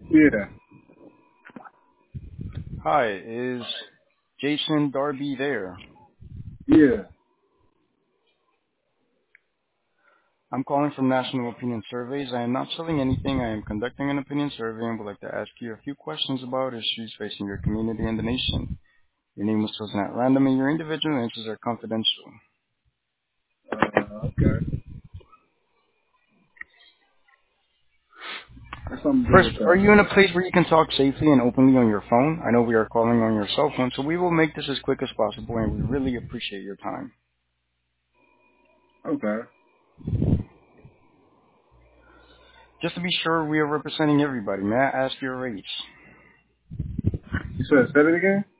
Yeah, Hi, is Jason Darby there? yeah. I'm calling from National Opinion Surveys. I am not selling anything. I am conducting an opinion survey and would like to ask you a few questions about issues facing your community and the nation. Your name was chosen at random and your individual answers are confidential. Okay. There's something to do First, with are that. you in a place where you can talk safely and openly on your phone? I know we are calling on your cell phone, so we will make this as quick as possible and we really appreciate your time. Okay. Just to be sure we are representing everybody, may I ask your race? You said say it again?